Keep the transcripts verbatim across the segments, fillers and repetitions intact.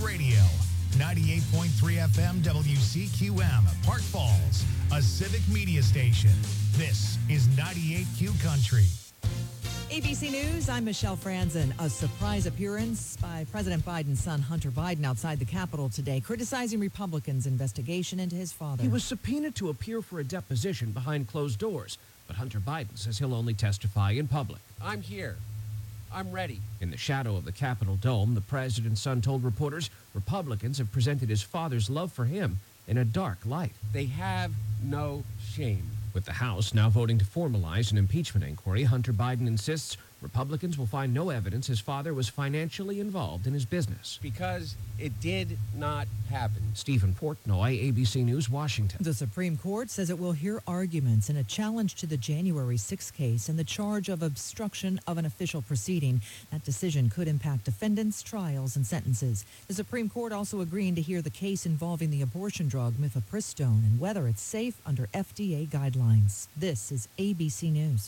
Radio. ninety-eight point three F M W C Q M, Park Falls, a civic media station. This is ninety-eight Q Country. A B C News, I'm Michelle Franzen. A surprise appearance by President Biden's son, Hunter Biden, outside the Capitol today, criticizing Republicans' investigation into his father. He was subpoenaed to appear for a deposition behind closed doors, but Hunter Biden says he'll only testify in public. I'm here. I'm ready. In the shadow of the Capitol dome, the president's son told reporters Republicans have presented his father's love for him in a dark light. They have no shame. With the House now voting to formalize an impeachment inquiry, Hunter Biden insists Republicans will find no evidence his father was financially involved in his business. Because it did not happen. Stephen Portnoy, A B C News, Washington. The Supreme Court says it will hear arguments in a challenge to the January sixth case and the charge of obstruction of an official proceeding. That decision could impact defendants' trials and sentences. The Supreme Court also agreeing to hear the case involving the abortion drug mifepristone and whether it's safe under F D A guidelines. This is A B C News.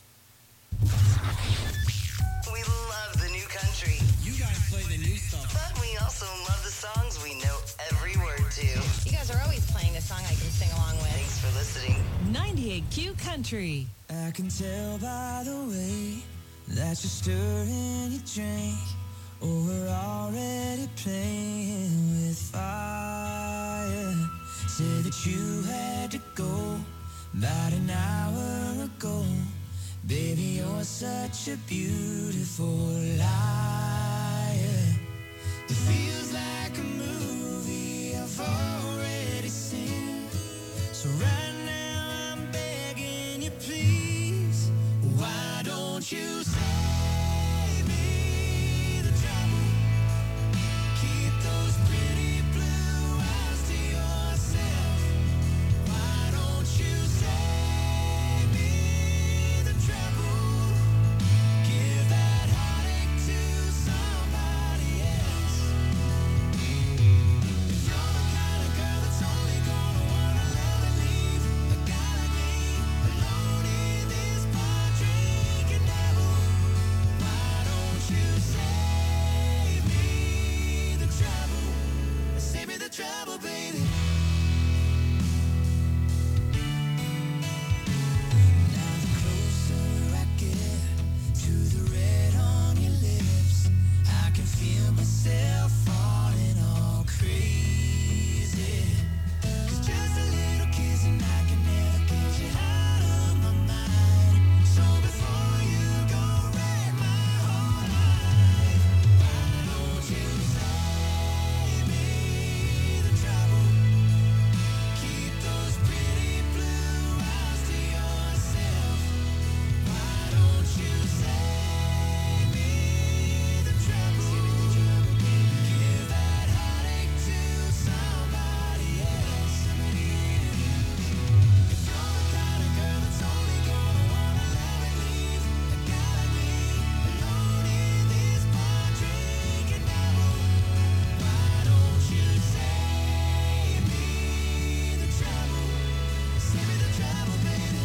We love the new country. You guys play the new stuff. But we also love the songs we know every word to. You guys are always playing a song I can sing along with. Thanks for listening. ninety-eight Q Country. I can tell by the way that you're stirring your drink. Oh, we're already playing with fire. Said that you had to go about an hour ago. Baby, you're such a beautiful liar. It feels like a movie I've already seen. So right now I'm begging you, please. Why don't you save me the trouble? Keep those pretty blue eyes to yourself. Why don't you save me the trouble? Give that heartache to somebody else. If you're the kind of girl that's only gonna wanna love and leave a guy like me alone in this bar drinking devil, why don't you save me the trouble? Save me the trouble, baby. Now the closer I get to the red on your lips, I can feel myself falling all crazy. 'Cause just a little kiss and I can never get you out of my mind. So before you go wreck my whole life, why don't you save me the trouble? Keep those pretty blue eyes to yourself. Why don't you save me the trouble? Give that heartache to somebody else. If you're the kind of girl that's only gonna wanna love and leave a guy like me alone in this bar drinking devil, why don't you save me the trouble? Save me the trouble, baby.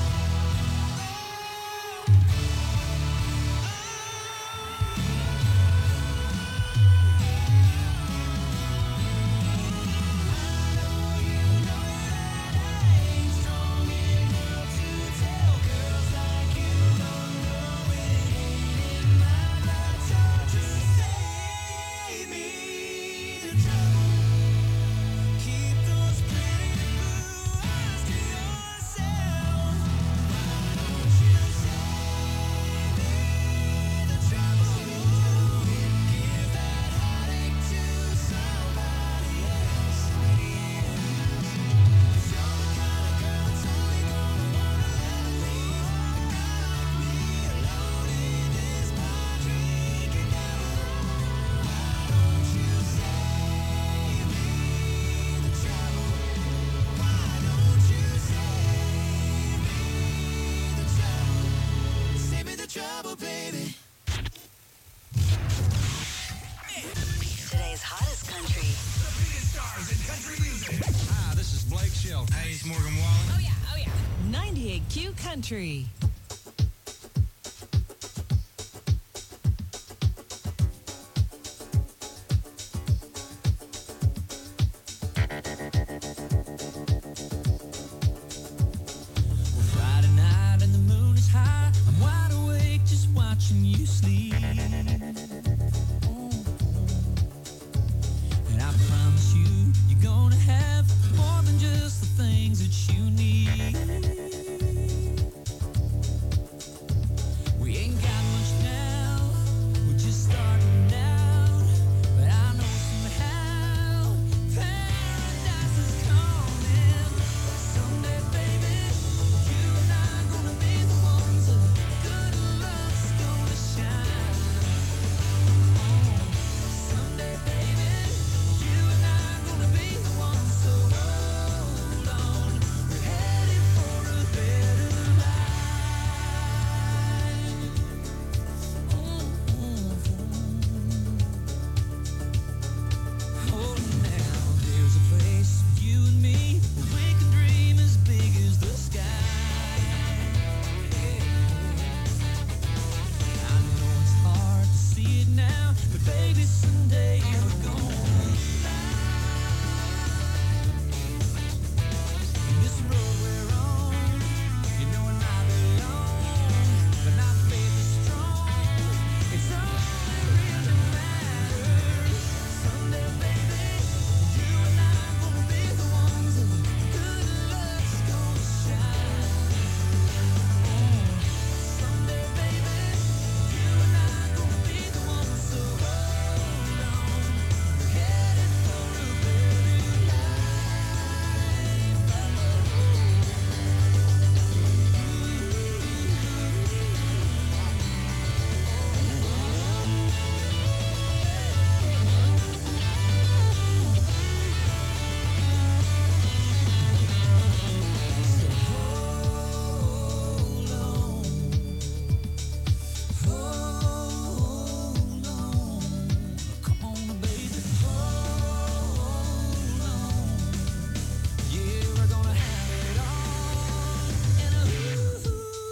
Keep those pretty blue eyes to yourself. Why don't you save me the trouble? Give that heartache to somebody else. If you're the kind of girl that's only gonna wanna love and leave a guy like me alone in this bar drinking devil, why don't you save me the trouble? Why don't you save me the trouble? Save me the trouble, baby. Today's hottest country. Hi, this is Blake Shelton. Hey, it's Morgan Wallen. Oh, yeah, oh, yeah. ninety-eight Q Country. sleep. And I promise you, you're gonna have more than just the things that you need. We ain't got much now, we're just starting out. But I know somehow paradise is coming. Someday, baby, you and I are gonna be the ones that good love's gonna shine. Someday, baby, you and I are gonna be the ones. So hold on, we're headed for a better life. Oh, now there's a place for you and me where we can dream as big as the sky. I know it's hard to see it now, but baby, someday we're gonna fly. This road we're on, you know it might be long, but my faith is strong. It's all that really matters. Someday, baby, you and I are gonna be the ones that good love's gonna shine. Someday, baby, you and I are gonna be the ones. So hold on, we're headed for a better life. Hold on, come on, baby, hold on. Yeah, we're gonna have it all. And ooh,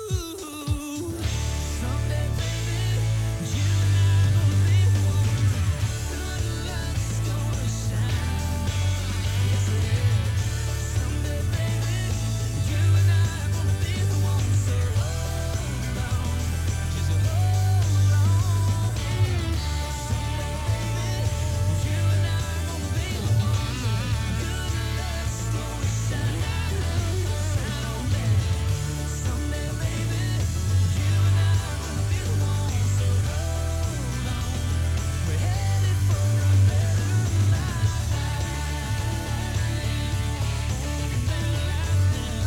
someday, baby, you and I are gonna be the ones. Good luck's gonna shine. Yes, it is. Someday, baby, you and I are gonna be the ones. So hold on, just hold on. Someday, baby, you and I are gonna be the ones. Good luck's gonna shine. Shine on me. Someday, baby, you and I are gonna be the ones. So hold on, we're headed for a better life. Better life now.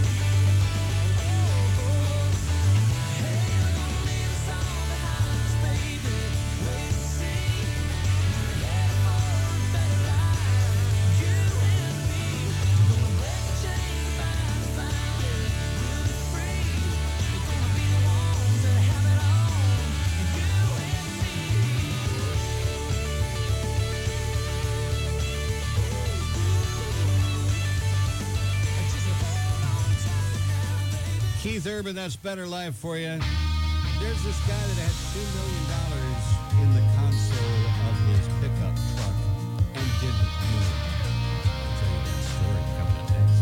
Hey, we're gonna leave us all behind us, baby. Wait and see. We're headed for a better life. You and me. Gonna break the chain, find, find it. We'll be free. We're gonna be the ones that have it all. You and me. Just hold on tight now, baby. Keith Urban, that's Better Life for you. There's this guy that had two million dollars in the console of his pickup truck and didn't move. I'll tell you that story coming up next.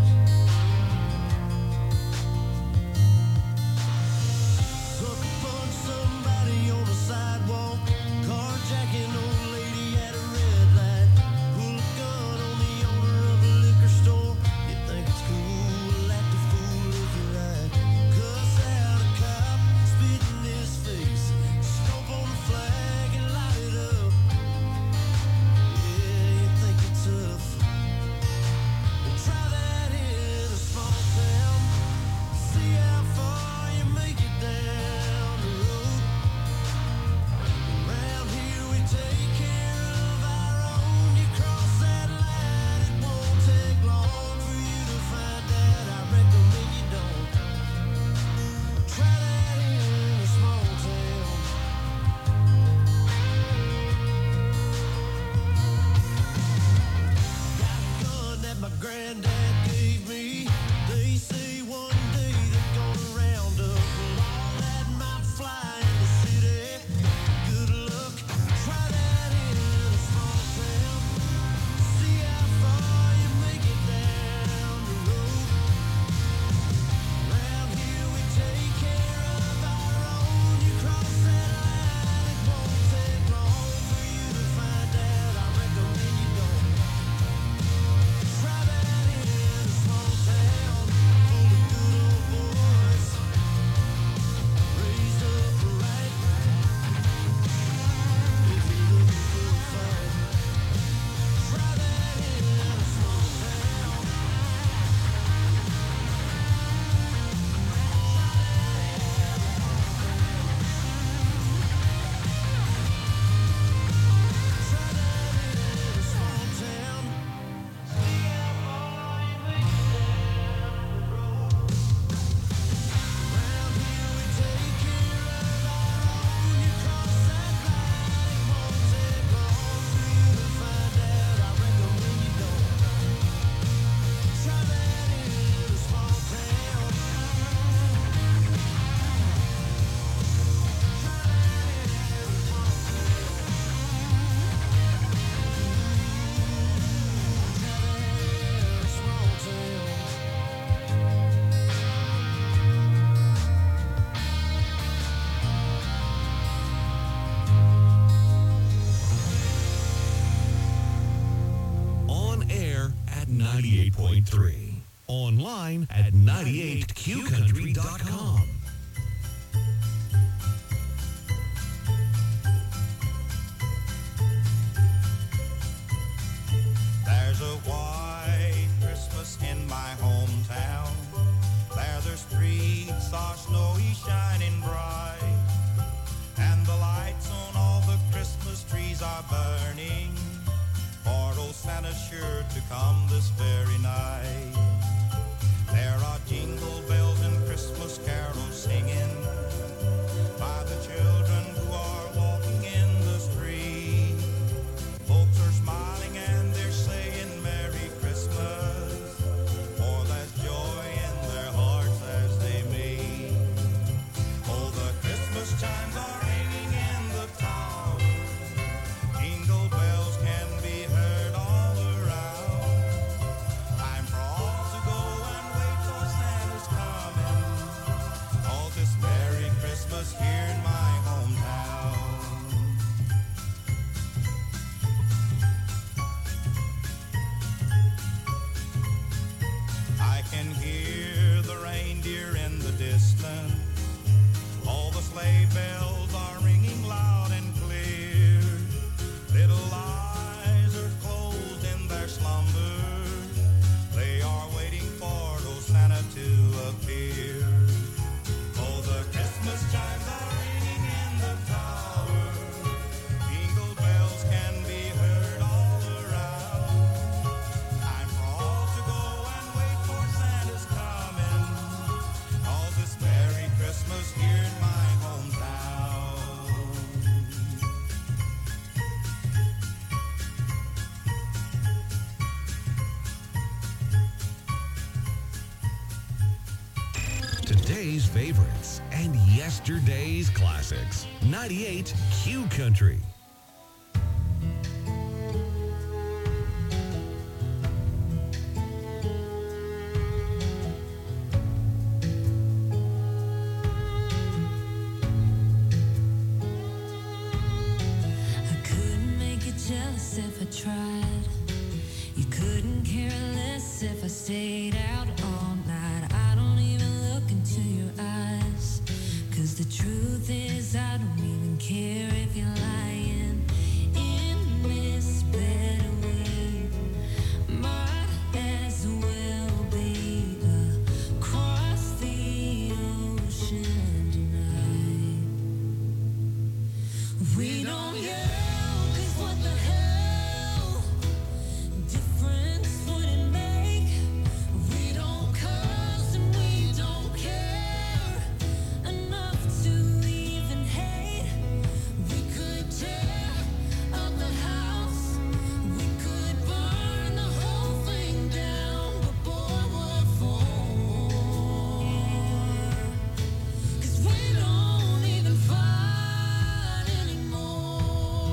Sucker punch somebody on the sidewalk. Carjacking old lady at a red light. Pull a gun on the owner of a liquor store. You think it's cool, act a fool if you like. Cuss out a cop, spit in his face. Scope on the ninety-eight point three. Online at ninety-eight q country dot com. There's a white Christmas in my hometown. There the streets are snowy, shining bright, and the lights on all the Christmas trees are burning, for old Santa's sure to come this very night. There are jingle bells and Christmas carols singing by the children who are walking in the street. Folks are smiling and they're saying Merry Christmas, for there's joy in their hearts as they meet. Oh, the Christmas chimes are ringing in the town. Jingle bells can be heard all around. Time for all to go and wait for Santa's coming. All this Merry Christmas here in my hometown. I can hear the reindeer in the distance. All the sleigh bells are ringing loud and clear. Little eyes are closed in their slumber. They are waiting for old Santa to appear. Oh, the Christmas chimes are ringing in the tower. Jingle bells can be heard all around. Time for all to go and wait for Santa's coming. All this Merry Christmas here in my hometown. Today's favorites and yesterday's classics. ninety-eight Q Country. I couldn't make you jealous if I tried. You couldn't care less if I stayed out all night. I don't even look into your eyes, 'cause the truth is I don't even care if you're lying. In this better way, might as well be across the ocean tonight. We don't yell, 'cause what the hell difference would it make? We don't cuss and we don't care enough to even hate. We could tear up the house, we could burn the whole thing down, but boy, what for? 'Cause we don't even fight anymore.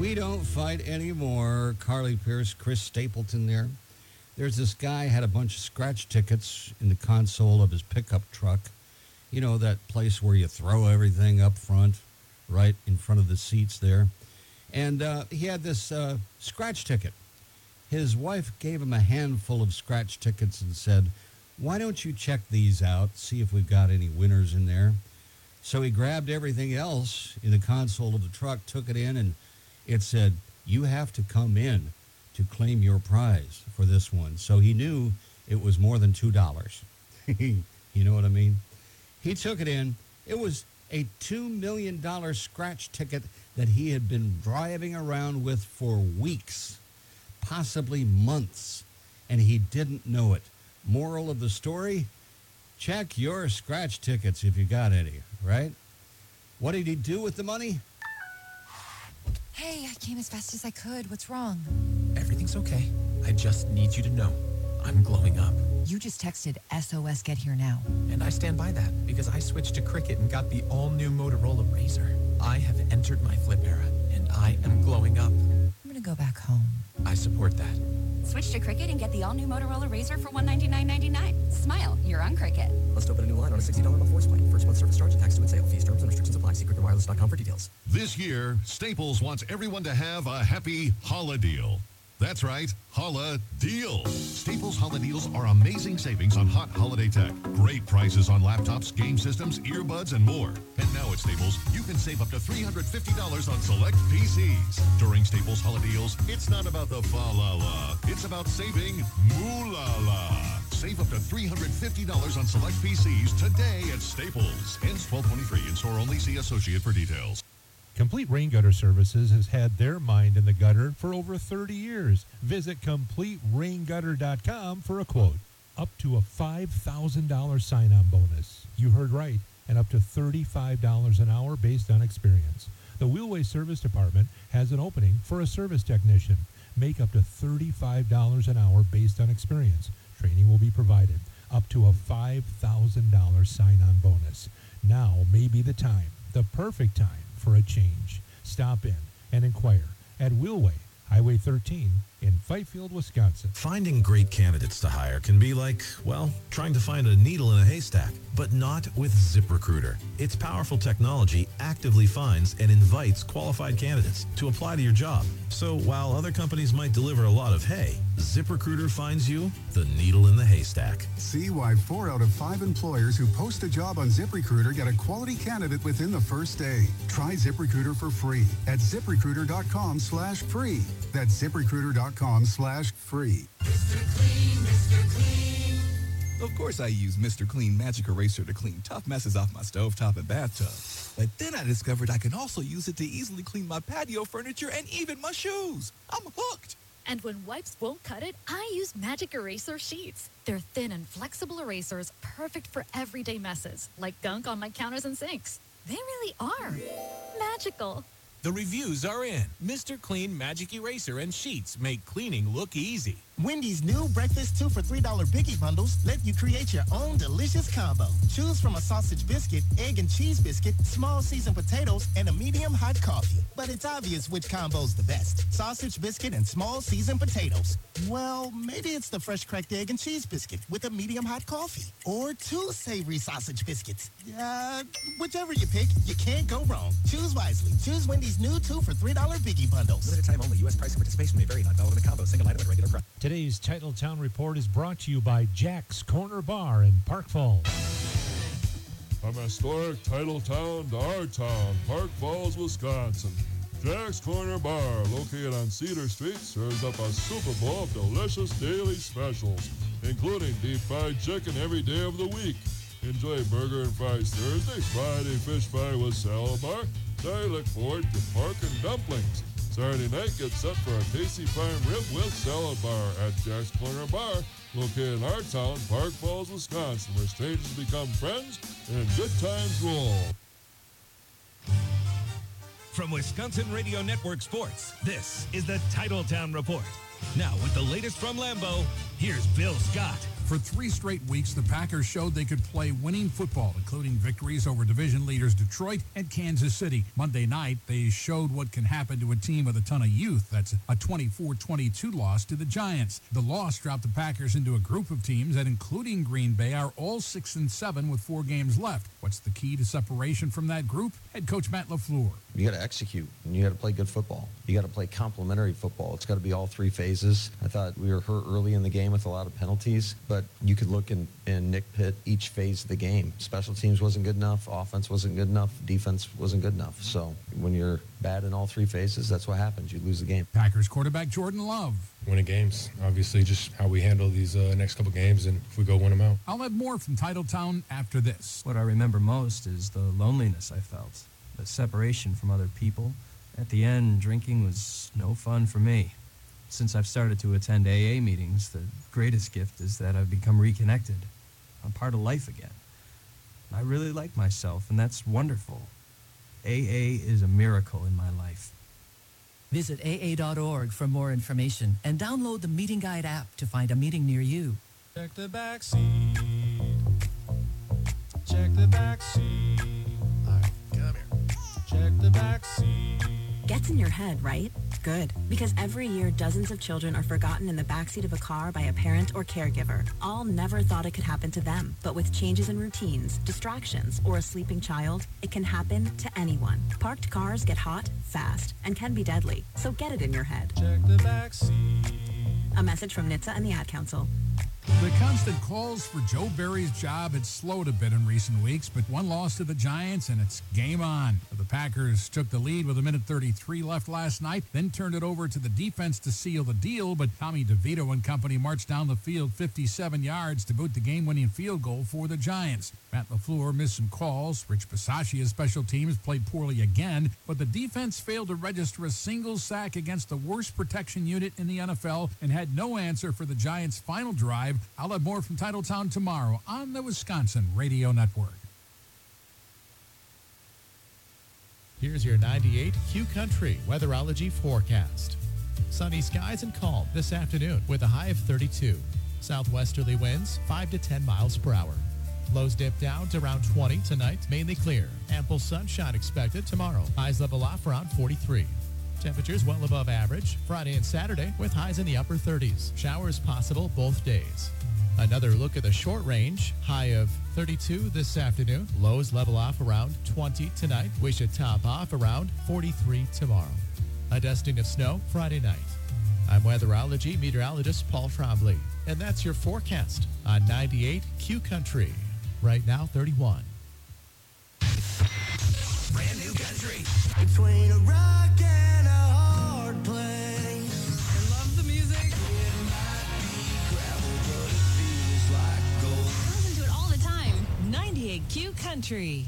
We don't fight anymore. Carly Pierce, Chris Stapleton there. There's this guy had a bunch of scratch tickets in the console of his pickup truck. You know, that place where you throw everything up front, right in front of the seats there. And uh, he had this uh, scratch ticket. His wife gave him a handful of scratch tickets and said, why don't you check these out, see if we've got any winners in there. So he grabbed everything else in the console of the truck, took it in, and it said, you have to come in to claim your prize for this one. So he knew it was more than two dollars. You know what I mean? He took it in. It was a two million dollars scratch ticket that he had been driving around with for weeks, possibly months, and he didn't know it. Moral of the story, check your scratch tickets if you got any, right? What did he do with the money? Hey, I came as fast as I could. What's wrong? Everything's okay. I just need you to know I'm glowing up. You just texted S O S get here now. And I stand by that because I switched to Cricket and got the all-new Motorola Razr. I have entered my flip era, and I am glowing up. I'm going to go back home. I support that. Switch to Cricket and get the all-new Motorola Razr for one hundred ninety-nine ninety-nine. Smile, you're on Cricket. Must open a new line on a sixty dollars Force plan. First month service charge and tax to and sale. Fees, terms, and restrictions apply. See cricket wireless dot com for details. This year, Staples wants everyone to have a happy Holla deal. That's right, Holla Deals. Staples Holla Deals are amazing savings on hot holiday tech. Great prices on laptops, game systems, earbuds, and more. And now at Staples, you can save up to three hundred fifty dollars on select P Cs. During Staples Holla Deals, it's not about the fa-la-la. It's about saving moo-la-la. Save up to three hundred fifty dollars on select P Cs today at Staples. Ends twelve twenty-three. In store only. See associate for details. Complete Rain Gutter Services has had their mind in the gutter for over thirty years. Visit complete rain gutter dot com for a quote. Up to a five thousand dollars sign-on bonus. You heard right, and up to thirty-five dollars an hour based on experience. The Wheelway Service Department has an opening for a service technician. Make up to thirty-five dollars an hour based on experience. Training will be provided. Up to a five thousand dollars sign-on bonus. Now may be the time, the perfect time, for a change. Stop in and inquire at Wheelway, Highway thirteen in Fifield, Wisconsin. Finding great candidates to hire can be like, well, trying to find a needle in a haystack, but not with ZipRecruiter. Its powerful technology actively finds and invites qualified candidates to apply to your job. So while other companies might deliver a lot of hay, ZipRecruiter finds you the needle in the haystack. See why four out of five employers who post a job on ZipRecruiter get a quality candidate within the first day. Try ZipRecruiter for free at ZipRecruiter.com slash free. That's ZipRecruiter.com slash free. Mister Clean, Mister Clean. Of course I use Mister Clean Magic Eraser to clean tough messes off my stovetop and bathtub. But then I discovered I can also use it to easily clean my patio furniture and even my shoes. I'm hooked. And when wipes won't cut it, I use Magic Eraser Sheets. They're thin and flexible erasers, perfect for everyday messes, like gunk on my counters and sinks. They really are magical. The reviews are in. Mister Clean Magic Eraser and Sheets make cleaning look easy. Wendy's new breakfast two for three dollar Biggie Bundles let you create your own delicious combo. Choose from a sausage biscuit, egg and cheese biscuit, small seasoned potatoes, and a medium hot coffee. But it's obvious which combo's the best. Sausage biscuit and small seasoned potatoes. Well, maybe it's the fresh cracked egg and cheese biscuit with a medium hot coffee. Or two savory sausage biscuits. Uh, whichever you pick, you can't go wrong. Choose wisely. Choose Wendy's new two for three dollar Biggie Bundles. Limited time only. U S price and participation may vary. Not valid in a combo. Single item at regular price. Today's Titletown Report is brought to you by Jack's Corner Bar in Park Falls. From historic Titletown to our town, Park Falls, Wisconsin. Jack's Corner Bar, located on Cedar Street, serves up a Super Bowl of delicious daily specials, including deep fried chicken every day of the week. Enjoy burger and fries Thursday, Friday fish fry with salad bar. Saturday look forward to pork and dumplings. Saturday night, get set for a tasty prime rib with salad bar at Jack's Corner Bar, located in our town, Park Falls, Wisconsin, where strangers become friends and good times roll. From Wisconsin Radio Network Sports, this is the Titletown Report. Now, with the latest from Lambeau, here's Bill Scott. For three straight weeks, the Packers showed they could play winning football, including victories over division leaders Detroit and Kansas City. Monday night, they showed what can happen to a team with a ton of youth. That's a twenty-four twenty-two loss to the Giants. The loss dropped the Packers into a group of teams that, including Green Bay, are all six and seven with four games left. What's the key to separation from that group? Head coach Matt LaFleur. You got to execute, and you got to play good football. You got to play complementary football. It's got to be all three phases. I thought we were hurt early in the game with a lot of penalties, but you could look and, and nitpick each phase of the game. Special teams wasn't good enough. Offense wasn't good enough. Defense wasn't good enough. So when you're bad in all three phases, that's what happens. You lose the game. Packers quarterback Jordan Love. Winning games, obviously, just how we handle these uh, next couple games, and if we go win them out. I'll have more from Titletown after this. What I remember most is the loneliness I felt, the separation from other people. At the end, drinking was no fun for me. Since I've started to attend A A meetings, the greatest gift is that I've become reconnected. I'm part of life again. I really like myself, and that's wonderful. A A is a miracle in my life. Visit A A dot org for more information and download the Meeting Guide app to find a meeting near you. Check the back seat. Check the back seat. All right, come here. Check the back seat. Gets in your head, right? Good. Because every year, dozens of children are forgotten in the backseat of a car by a parent or caregiver. All never thought it could happen to them. But with changes in routines, distractions, or a sleeping child, it can happen to anyone. Parked cars get hot, fast, and can be deadly. So get it in your head. Check the back seat. A message from N H T S A and the Ad Council. The constant calls for Joe Barry's job had slowed a bit in recent weeks, but one loss to the Giants and it's game on. The Packers took the lead with a minute thirty-three left last night, then turned it over to the defense to seal the deal, but Tommy DeVito and company marched down the field fifty-seven yards to boot the game-winning field goal for the Giants. Matt LaFleur missed some calls. Rich Bisaccia's special teams played poorly again, but the defense failed to register a single sack against the worst protection unit in the N F L and had no answer for the Giants' final drive. I'll have more from Titletown tomorrow on the Wisconsin Radio Network. Here's your ninety-eight Q Country weatherology forecast. Sunny skies and calm this afternoon with a high of thirty-two. Southwesterly winds five to ten miles per hour. Lows dip down to around twenty tonight, mainly clear. Ample sunshine expected tomorrow. Highs level off around forty-three. Temperatures well above average Friday and Saturday with highs in the upper thirties. Showers possible both days. Another look at the short range. High of thirty-two this afternoon. Lows level off around twenty tonight. We should top off around forty-three tomorrow. A dusting of snow Friday night. I'm weatherology meteorologist Paul Trombley. And that's your forecast on ninety-eight Q Country. Right now, thirty-one. Brand new country. Between a rock and a hard place. I love the music. It might be gravel, but it feels like gold. Listen to it all the time. ninety-eight Q Country.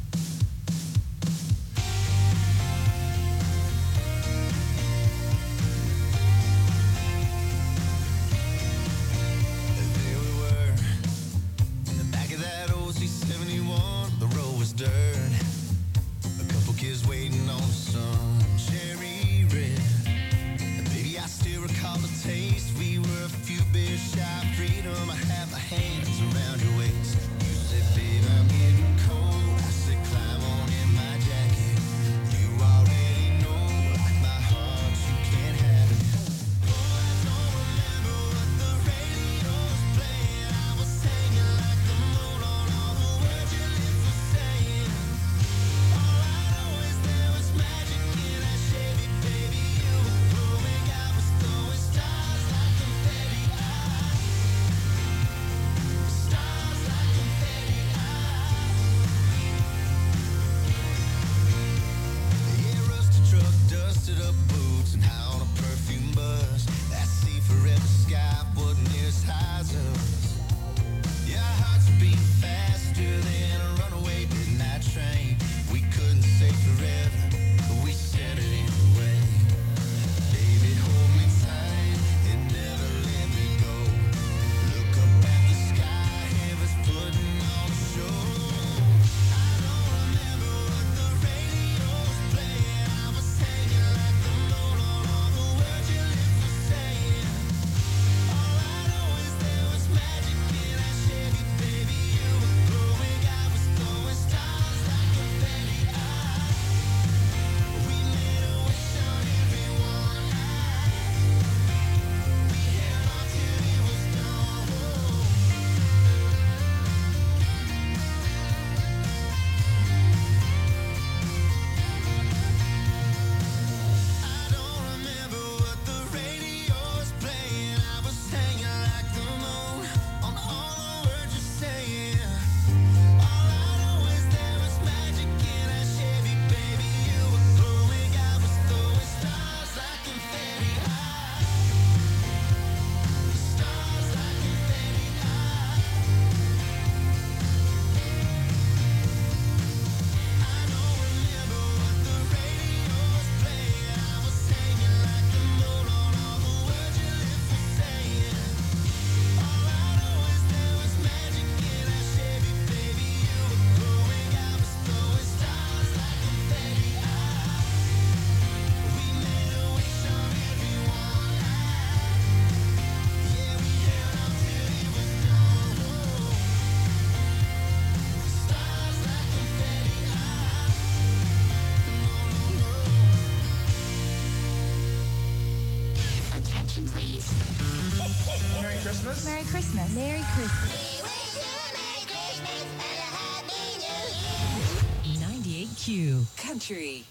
There we were. In the back of that old C seventy-one, the road was dirt. Kids waiting on some cherry red. And baby, I still recall the taste. We were a few beers shy of freedom. I had my hands around your waist. You said, babe, I'm getting cold. Christmas. Merry Christmas. Merry Christmas. ninety-eight Q Country.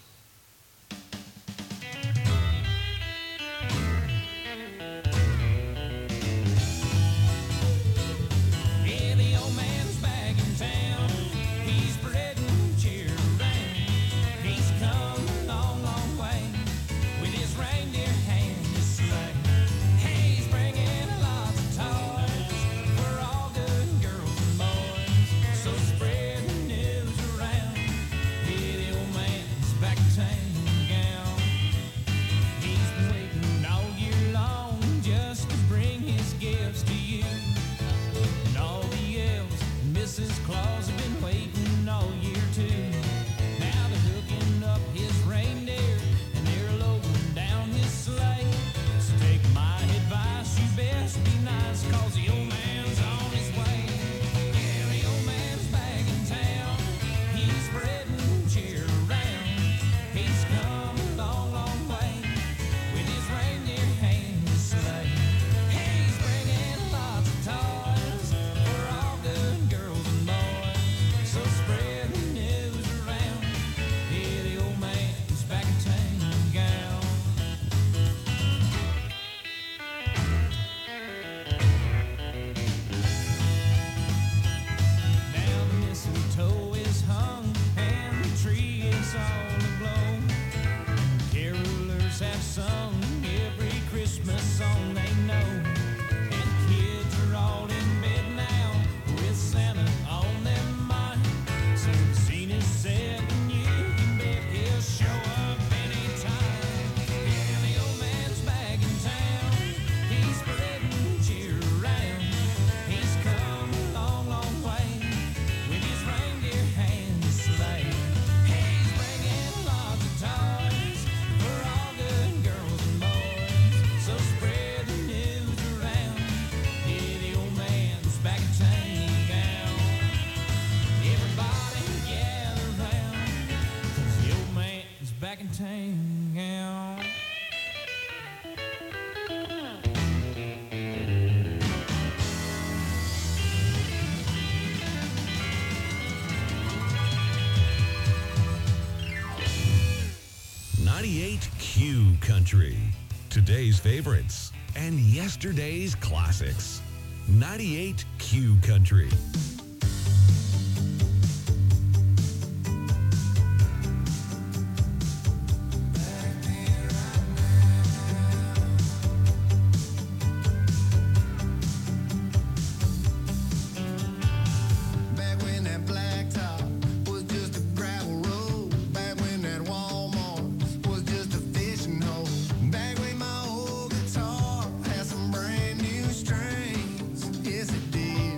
Yeah, the old man's back in town. He's spreading cheer around. He's come a long, long way with his reindeer and his sleigh. Hey, he's bringing lots of toys for all good girls and boys. So spread the news around. Yeah, the old man's back in town. He's been waiting all year long just to bring his gifts to you. And all the elves and Missus Claus have been waiting all year too. Now they're hooking up his reindeer and they're loading down his sleigh. So take my advice, you best be nice, cause the old man's on his way. Yeah, the old man's back in town. He's spreading cheer around. He's come a long, long way with his reindeer and his sleigh. He's bringing lots of toys for all good girls and boys. So spread the news around. Yeah, the old man's back in town, gal. Now the mistletoe is hung and the tree is all aglow. Carolers have sung every Christmas song they know. And kids are all in bed now with Santa on their mind. So the scene is set and you can bet he'll show up anytime. Yeah, the old man's back in town. He's spreading cheer around. He's come a long, long way with his reindeer and his sleigh. He's bringing lots of toys for all good girls and boys. So spread the news around. Yeah, the old man's back in town, gal. Everybody gather round, 'cause the old man's back in town, gal. ninety-eight Q Country. Today's favorites and yesterday's classics. ninety-eight Q Country. Back when that blacktop was just a gravel road. Back when that Walmart was just a fishing hole. Back when my old guitar had some brand new strings. Yes, it did.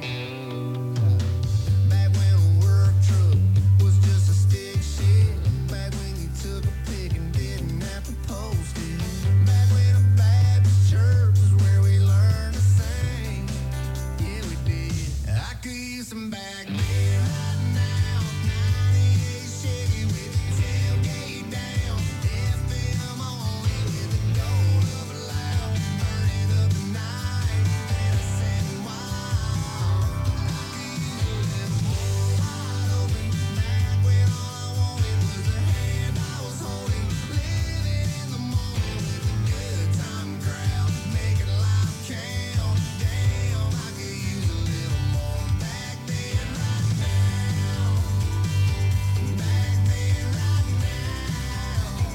Back when a work truck was just a stick shift. Back when you took a pic and didn't have to post it. Back when a Baptist church was where we learned to sing. Yeah, we did. I could use some back beer right now. ninety-eight shaky with the tailgate down. F M only with the gold of a loud. Burning up the night and a setting wild. I could use a little more wide open. Back when all I wanted was the hand I was holding. Living in the moment with a good time crowd. Making life count. Damn, I could use a little more back then, right now. Back then, right now.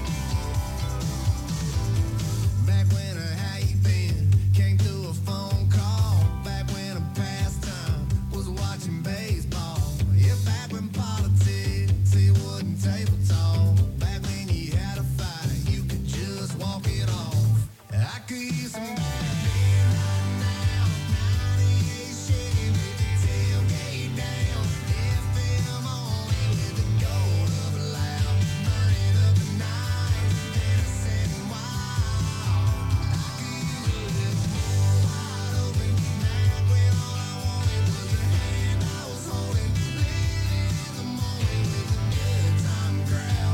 Back when a how you been came through a phone call. Back when a pastime was watching baseball. Yeah, back when politics it wasn't table talk. Back when you had a fight, you could just walk it off. I could use some back then, right now. ninety-eight shaky with the tailgate down. F M only with the gold of a loud. Burning up the night and a setting wild. I could use a little more wide open. Back when all I wanted was the hand I was holding. Living in the moment with a good time crowd.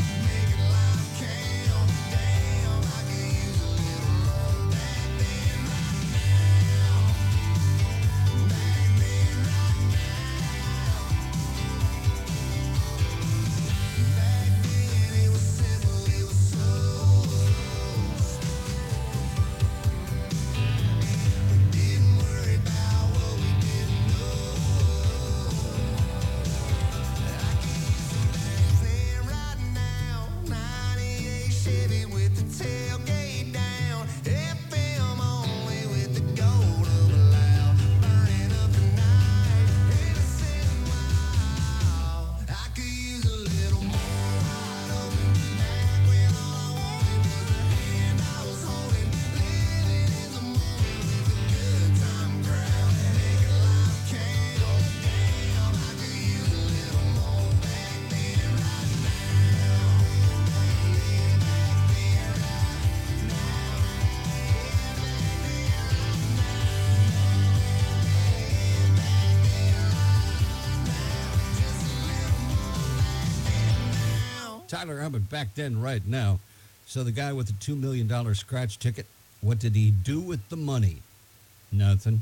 Tyler Hubbard back then, right now. So the guy with the two million dollars scratch ticket, what did he do with the money? Nothing.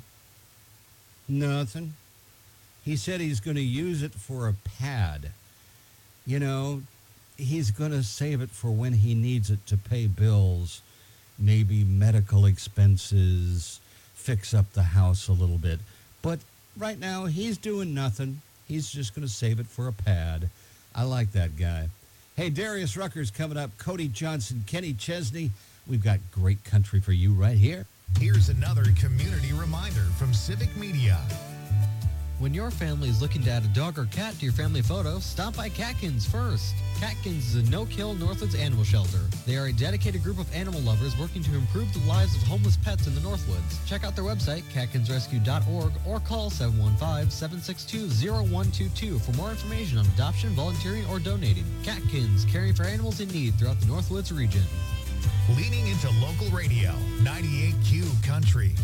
Nothing. He said he's going to use it for a pad. You know, he's going to save it for when he needs it to pay bills, maybe medical expenses, fix up the house a little bit. But right now, he's doing nothing. He's just going to save it for a pad. I like that guy. Hey, Darius Rucker's coming up. Cody Johnson, Kenny Chesney. We've got great country for you right here. Here's another community reminder from Civic Media. When your family is looking to add a dog or cat to your family photo, stop by Catkins first. Catkins is a no-kill Northwoods animal shelter. They are a dedicated group of animal lovers working to improve the lives of homeless pets in the Northwoods. Check out their website, catkins rescue dot org, or call seven one five, seven six two, zero one two two for more information on adoption, volunteering, or donating. Catkins, caring for animals in need throughout the Northwoods region. Leaning into local radio, ninety-eight Q Country.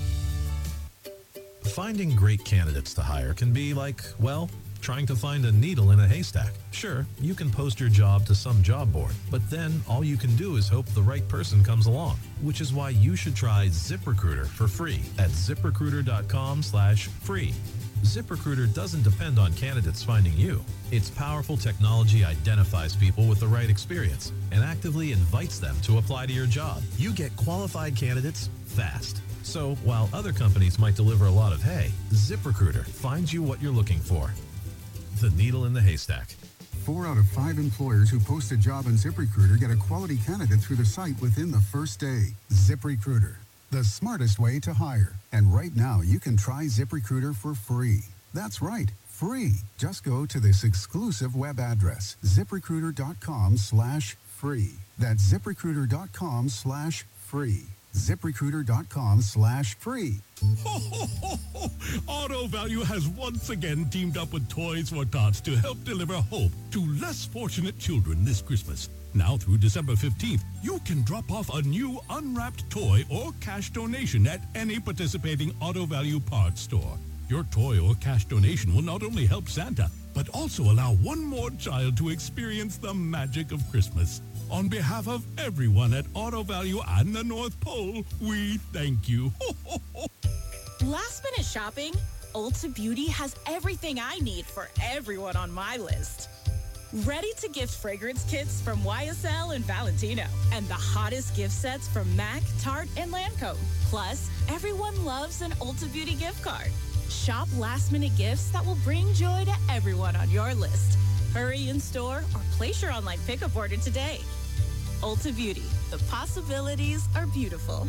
Finding great candidates to hire can be like, well, trying to find a needle in a haystack. Sure, you can post your job to some job board, but then all you can do is hope the right person comes along, which is why you should try ZipRecruiter for free at ziprecruiter dot com slash free. ZipRecruiter doesn't depend on candidates finding you. Its powerful technology identifies people with the right experience and actively invites them to apply to your job. You get qualified candidates fast. So while other companies might deliver a lot of hay, ZipRecruiter finds you what you're looking for. The needle in the haystack. Four out of five employers who post a job on ZipRecruiter get a quality candidate through the site within the first day. ZipRecruiter, the smartest way to hire. And right now, you can try ZipRecruiter for free. That's right, free. Just go to this exclusive web address, ziprecruiter dot com slash free. That's ziprecruiter dot com slash free. ziprecruiter dot com slash free. Ho, ho, ho, ho. Auto Value has once again teamed up with Toys for Tots to help deliver hope to less fortunate children this Christmas. Now through December fifteenth, you can drop off a new unwrapped toy or cash donation at any participating Auto Value parts store. Your toy or cash donation will not only help Santa, but also allow one more child to experience the magic of Christmas. On behalf of everyone at Auto Value and the North Pole, we thank you. Ho, ho, ho. Last minute shopping? Ulta Beauty has everything I need for everyone on my list. Ready-to-gift fragrance kits from Y S L and Valentino. And the hottest gift sets from MAC, Tarte, and Lancome. Plus, everyone loves an Ulta Beauty gift card. Shop last-minute gifts that will bring joy to everyone on your list. Hurry in store or place your online pickup order today. Ulta Beauty. The possibilities are beautiful.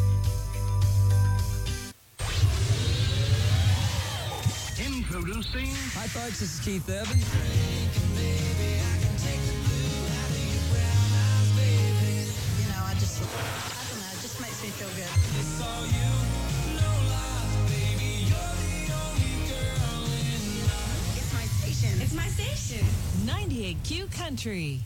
Introducing. Hi, folks. This is Keith Evans. You know, I just, I don't know, it just makes me feel good. It's all you, no lies, baby. You're the only girl in love. It's my station. It's my station. ninety-eight Q Country.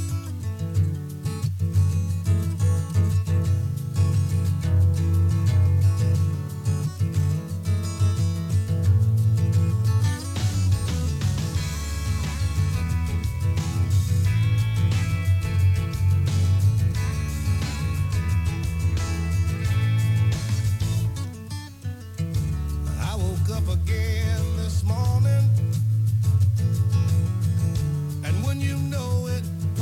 I woke up again this morning, and when you know it,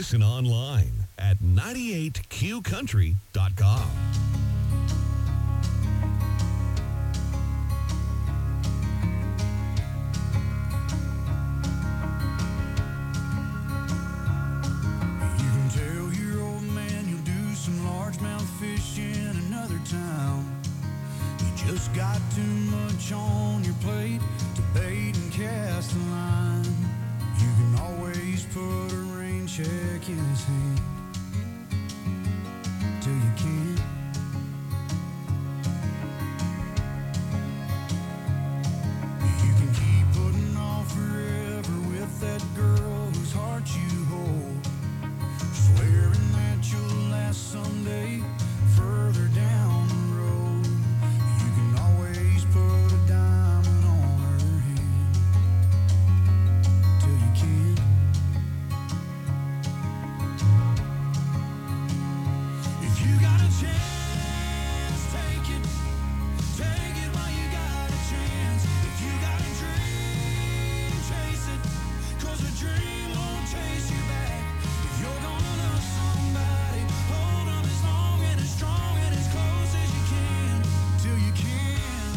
Listen online at ninety-eight q country dot com. You can tell your old man you'll do some largemouth fish in another town. You just got too much on your plate to bait and cast a line. You can always put a rain check in his hand till you can't. You can keep putting off forever with that girl whose heart you hold, swearing that you'll last someday further down the road. You can always put a diamond on her hand till you can't. If you got a chance, take it. Take it while you got a chance. If you got a dream, chase it. 'Cause a dream won't chase you back. If you're gonna love somebody, hold on as long and as strong and as close as you can till you can.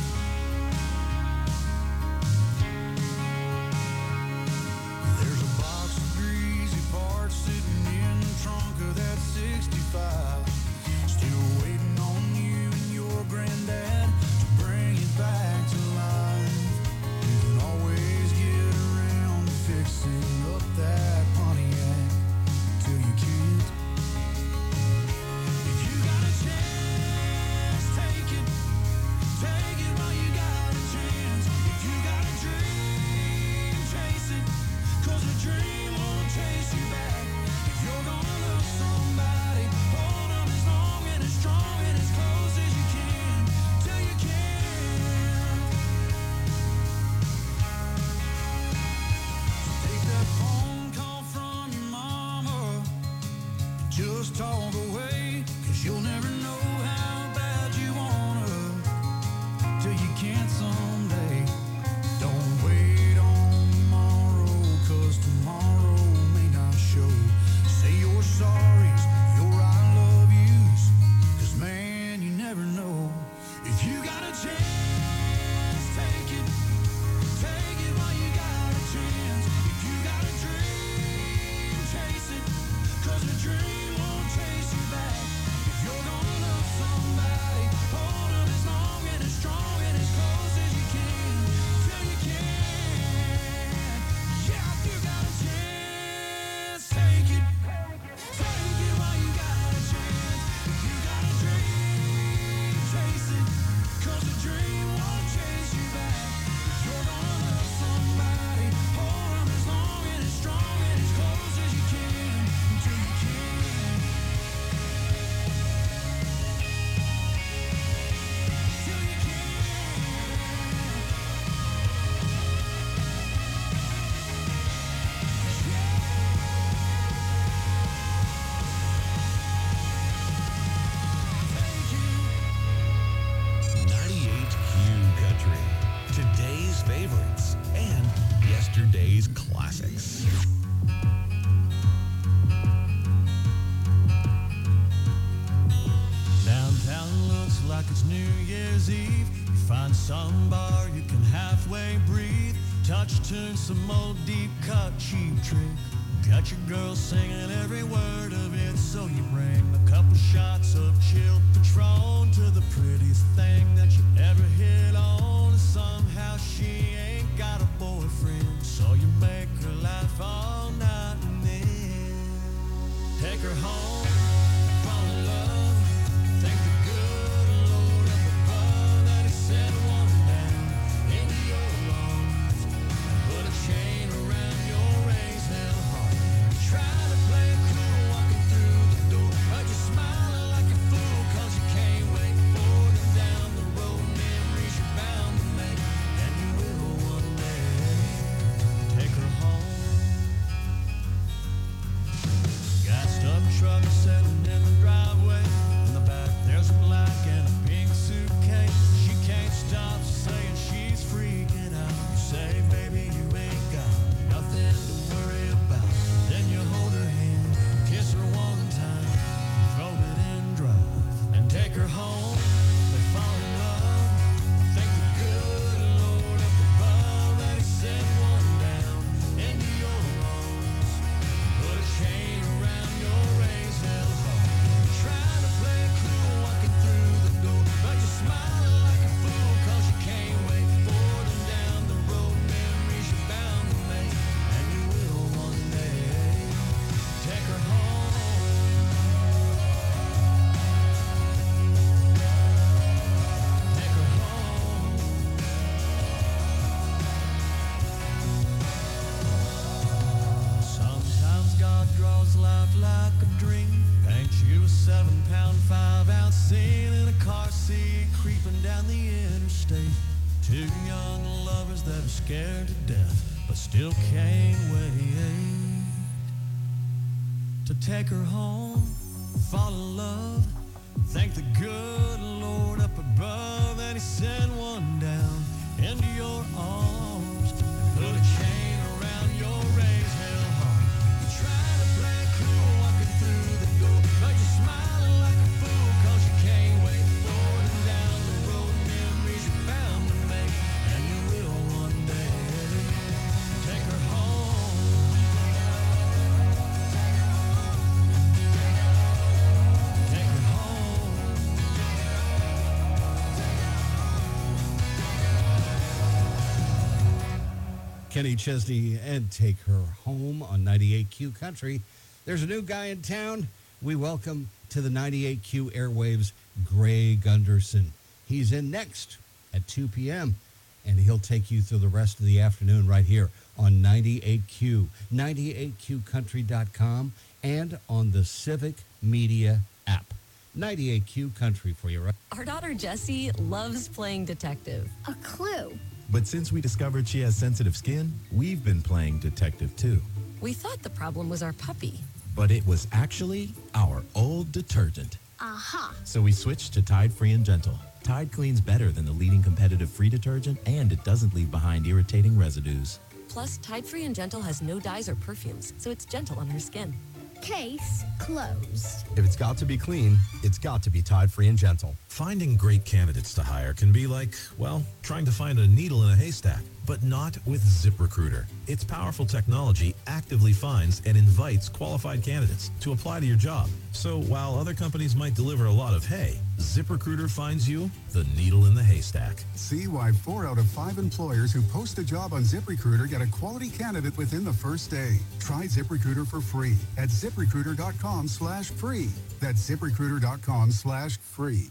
There's a box of greasy parts sitting in the trunk of that sixty-five, still waiting on you and your granddad to bring it back to life. You can always get around to fixing up that Pontiac till you can't. If you got a chance, take it. Take it while you got a chance. If you got a dream, chase it. 'Cause a dream won't chase you back. If you're gonna love somebody, hold on as long and as strong and as close as you can till you can. So take that phone call from your mama, just talk away, 'cause you'll never know how bad you wanna till you can't someday. Don't wait on tomorrow, 'cause tomorrow may not show. Say your sorries, your I love yous, 'cause man, you never know. If you got a chance, take it. Take it while you got a chance. If you got a dream, chase it. 'Cause a dream won't chase you back. If you're gonna love somebody, hold on as long and as strong and as close as you can till you can. Yeah, if you got a chance, take it. Take it while you got a chance. If you got a dream, chase it. 'Cause a dream won't chase you back. If you're gonna love somebody, hold on as long and as strong and as close as you can until you can. Till you can. ninety-eight Q Country. Today's favorites and yesterday's classics. Downtown looks like it's New Year's Eve. You find some bar you can halfway breathe. Touch tune, some old deep cut cheap trick. Got your girl singing every word of it, so you bring a couple shots of chilled Patron to the prettiest thing that you ever hit on. Somehow she ain't got a boyfriend, so you make her laugh all night and then take her home, fall in love. Thank the good Lord up above that he sent one down into your lungs. Put a chain around your raised hell heart. Try to play it cool walking through the door, but you're smiling like a fool 'cause you can't wait for them down the road. Memories you're bound to make, and you will one day. Take her home. Got stuff trucks cause life like a dream. Paint you a seven pound, five ounce scene in a car seat, creeping down the interstate. Two young lovers that are scared to death, but still can't wait to take her home, fall in love, thank the good Lord up above that he sent one down into your arms and put a chain around your raised hell heart. You try to play cool walking through the door, but you're smiling like a fool cause you can't wait forward and down the road. Memories you're bound to make, and you will one day. Take her home. Take her home. Kenny Chesney and Take Her Home on ninety-eight Q Country. There's a new guy in town. We welcome to the ninety-eight Q airwaves, Gray Gunderson. He's in next at two p.m., and he'll take you through the rest of the afternoon right here on ninety-eight Q, ninety-eight Q country dot com, and on the Civic Media app. ninety-eight Q Country for you, right? Our daughter Jessie loves playing detective. A clue. But since we discovered she has sensitive skin, we've been playing detective too. We thought the problem was our puppy. But it was actually our old detergent. Aha. So we switched to Tide Free and Gentle. Tide cleans better than the leading competitive free detergent, and it doesn't leave behind irritating residues. Plus, Tide Free and Gentle has no dyes or perfumes, so it's gentle on her skin. Case closed. If it's got to be clean, it's got to be Tide Free and Gentle. Finding great candidates to hire can be like, well, trying to find a needle in a haystack, but not with ZipRecruiter. Its powerful technology actively finds and invites qualified candidates to apply to your job. So while other companies might deliver a lot of hay, ZipRecruiter finds you the needle in the haystack. See why four out of five employers who post a job on ZipRecruiter get a quality candidate within the first day. Try ZipRecruiter for free at ZipRecruiter.com slash free. That's ZipRecruiter.com slash free.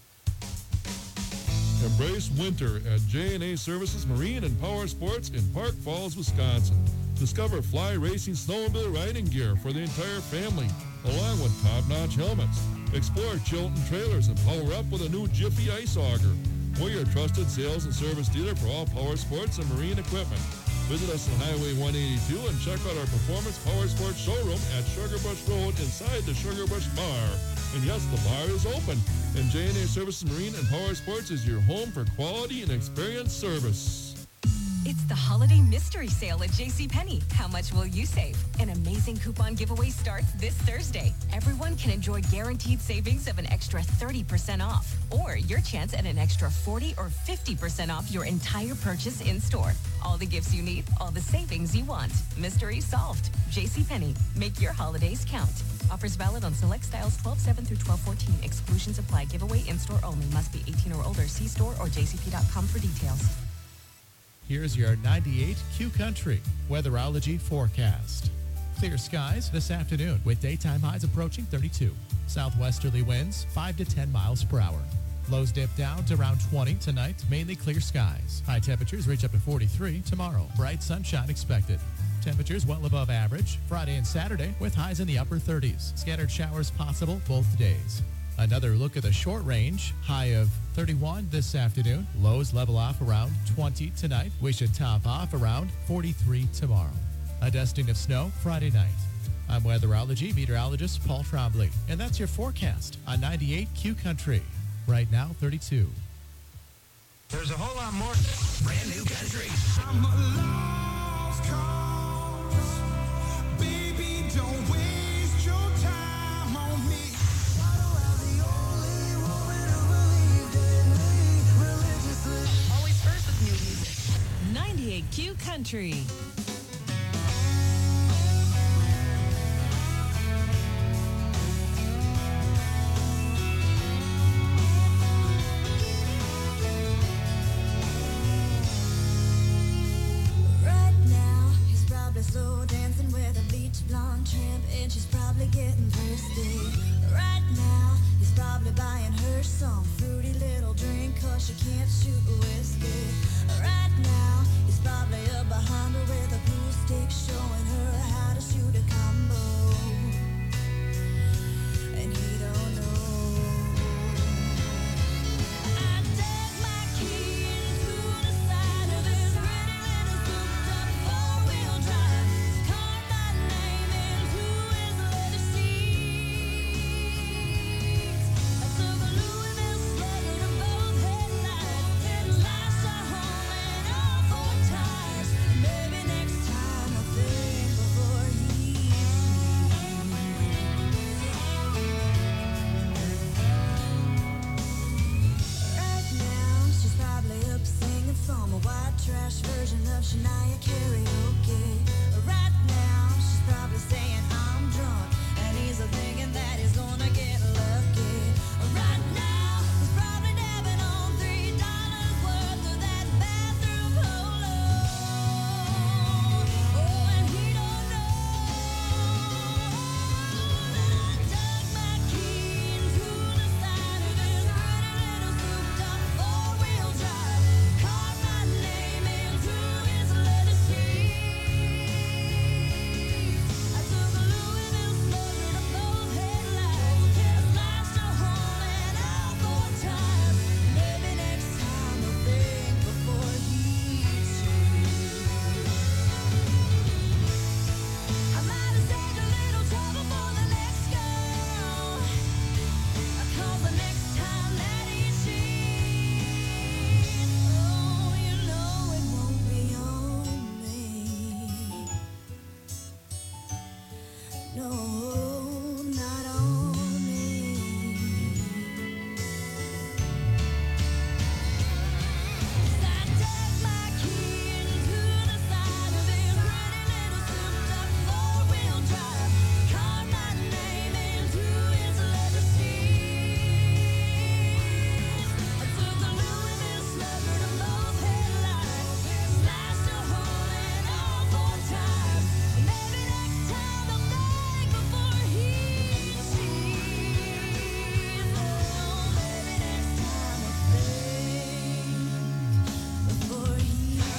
Embrace winter at J and A Services Marine and Power Sports in Park Falls, Wisconsin. Discover fly racing snowmobile riding gear for the entire family, along with top-notch helmets. Explore Chilton trailers and power up with a new Jiffy Ice Auger. We're your trusted sales and service dealer for all power sports and marine equipment. Visit us on Highway one eighty-two and check out our Performance Power Sports showroom at Sugarbush Road inside the Sugarbush Bar. And yes, the bar is open. And J and A Services Marine and Power Sports is your home for quality and experienced service. It's the holiday mystery sale at JCPenney. How much will you save? An amazing coupon giveaway starts this Thursday. Everyone can enjoy guaranteed savings of an extra thirty percent off, or your chance at an extra forty or fifty percent off your entire purchase in store. All the gifts you need, all the savings you want. Mystery solved. JCPenney. Make your holidays count. Offers valid on select styles twelve seven through twelve fourteen. Exclusions apply. Giveaway in-store only. Must be eighteen or older. See store or j c p dot com for details. Here's your ninety-eight Q Country weatherology forecast. Clear skies this afternoon with daytime highs approaching thirty-two. Southwesterly winds five to ten miles per hour. Lows dip down to around twenty tonight, mainly clear skies. High temperatures reach up to forty-three tomorrow. Bright sunshine expected. Temperatures well above average Friday and Saturday with highs in the upper thirties. Scattered showers possible both days. Another look at the short range. High of thirty-one this afternoon. Lows level off around twenty tonight. We should top off around forty-three tomorrow. A dusting of snow Friday night. I'm weatherology meteorologist Paul Trombley, and that's your forecast on ninety-eight Q Country. Right now, thirty-two. There's a whole lot more. Brand new country. I'm a lost cause. Baby, don't waste your time on me. Always first with new music. ninety-eight Q Country. Right now, he's probably slow dancing with a bleach blonde tramp, and she's probably getting thirsty. Right now, he's probably buying her some fruity little drink, cause she can't shoot whiskey. Right now, he's probably up behind her with a pool stick, showing her how to shoot a combo. No, not on me. I take my key into the side of a pretty little souped-up four-wheel drive. Carve my name into its leather seats. I took the Louis Slugger to both headlights, smashed a hole in all four tires. Maybe next time I'll think before he sees. Oh, maybe next time I'll think before he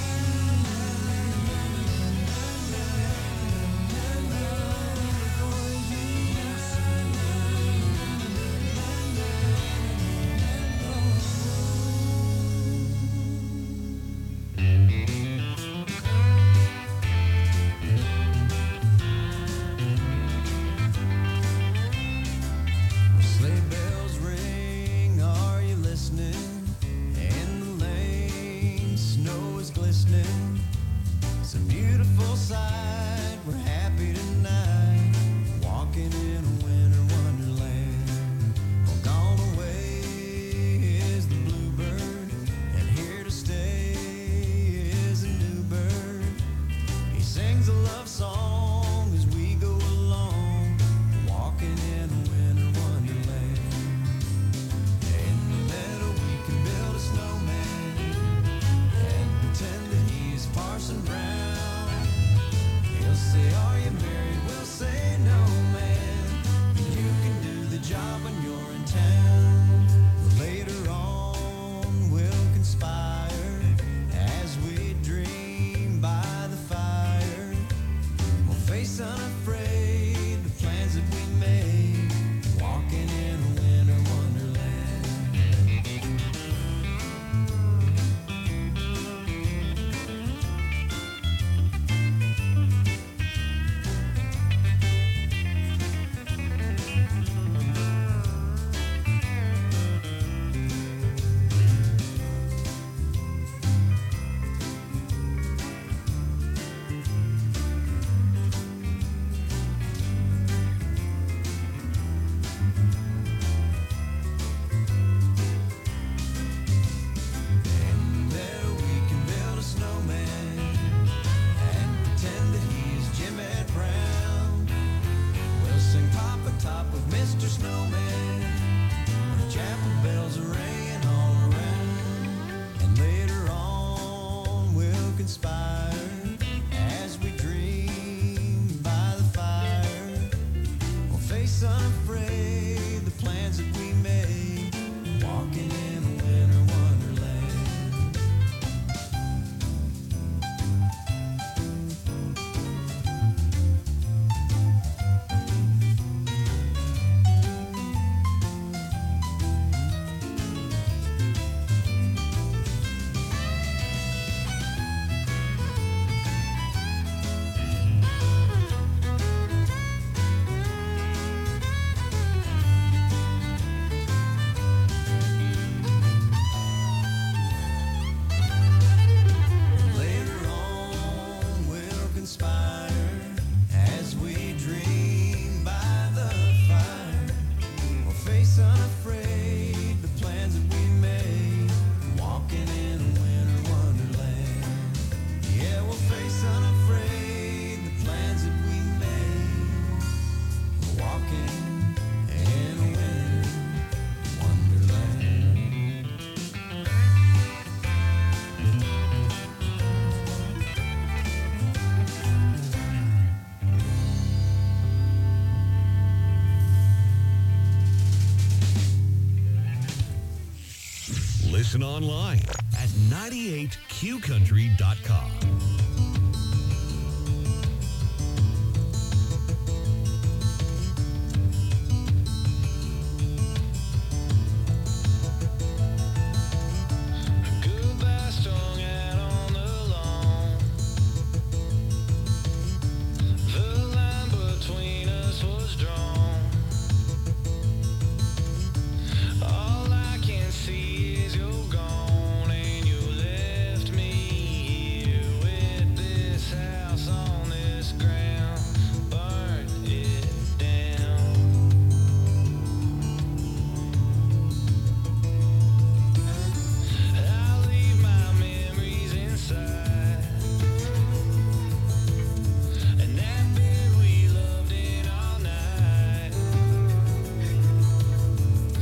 sleigh bells ring, are you listening? In the lane, snow is glistening. It's a beautiful sight, we're happy tonight, walking in a winter wonderland. Oh, gone away is the bluebird, and here to stay is a new bird. He sings a love song as we go along, walking in a winter wonderland. In the meadow we can build a snowman and pretend that he's Parson Brown. He'll say, are you married? We'll say, no, man. You can do the job when you're in town. Later on we'll conspire as we dream by the fire. We'll face unafraid the plans that we made, walking in a winter wonderland. In the meadow we can build a snowman and pretend that he's Jimmy Brown. We'll sing Papa Top with Mister Snowman. The chapel bells are ringing all around. And later on we'll conspire as we dream by the fire. We'll face unafraid the plans that we made, walking in a winter wonderland. Later on we'll conspire as we dream by the fire. We'll face unafraid the plans that we made, walking in a winter wonderland. Yeah, we'll face unafraid the plans that we made, walking in a winter wonderland. Listen online at ninety-eight q country dot com.